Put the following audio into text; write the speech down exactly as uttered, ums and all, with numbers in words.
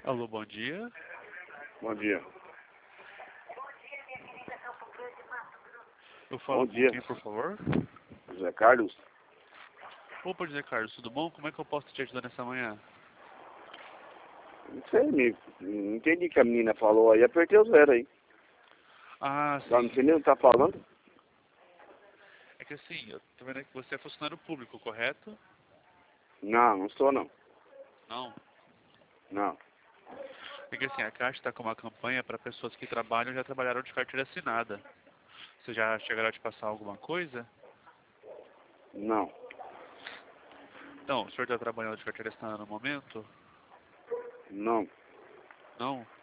Alô, bom dia. Bom dia. Eu falo Bom com dia. quem, por favor? José Carlos? Opa, José Carlos, tudo bom? Como é que eu posso te ajudar nessa manhã? Não sei, me, não entendi o que a menina falou aí, apertei o zero aí. Ah, Tá, não sim. entendeu o que tá falando? É que assim, eu tô vendo que você é funcionário público, correto? Não, não sou não. Não. Não. É que assim, a Caixa está com uma campanha para pessoas que trabalham e já trabalharam de carteira assinada. Você já chegaram a te passar alguma coisa? Não. Então, o senhor está trabalhando de carteira assinada no momento? Não. Não?